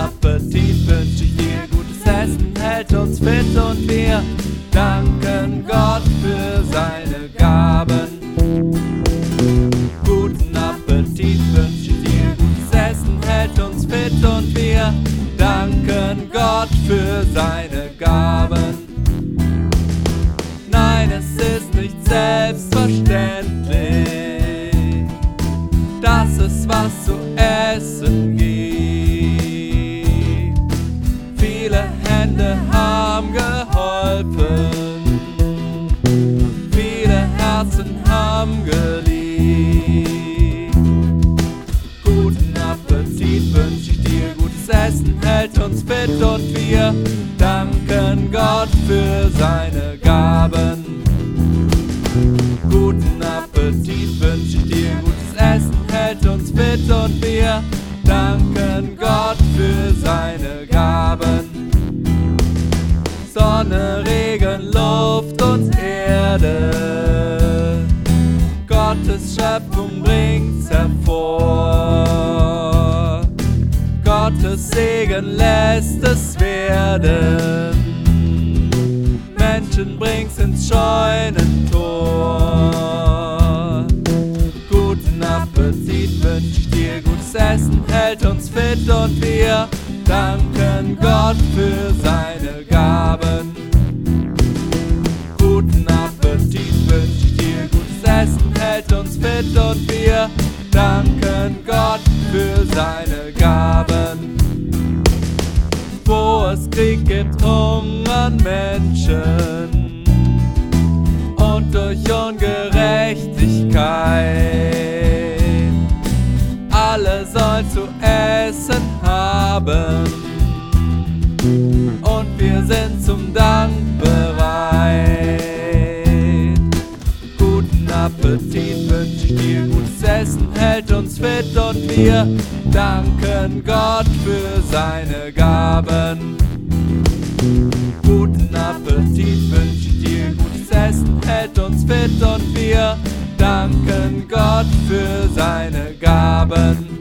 Appetit wünsch ich dir, gutes Essen hält uns fit und wir danken Gott für seine Gaben. Guten Appetit wünsch ich dir, gutes Essen hält uns fit und wir danken Gott für seine Gaben. Nein, es ist nicht selbstverständlich, dass es was zu essen gibt. Viele Hände haben geholfen, viele Herzen haben geliebt. Guten Appetit wünsch ich dir, gutes Essen hält uns fit und wir danken Gott für seine Gaben. Guten Appetit wünsch ich dir, gutes Essen hält uns fit und wir danken Gott für seine Gaben. Sonne, Regen, Luft und Erde, Gottes Schöpfung bringt's hervor. Gottes Segen lässt es werden, Menschen bringt's ins Scheunentor. Guten Appetit wünsch ich dir, gutes Essen hält uns fit und wir danken Gott für seine Gaben. Guten Appetit wünsch ich dir, gutes Essen hält uns fit und wir danken Gott für seine Gaben. Wo es Krieg gibt, hungern Menschen und durch Ungerechtigkeit. Alle sollen zu essen haben und wir sind zum Dank bereit. Guten Appetit wünsch ich dir, gutes Essen hält uns fit und wir danken Gott für seine Gaben. Guten Appetit wünsch ich dir, gutes Essen hält uns fit und wir danken Gott für seine Gaben.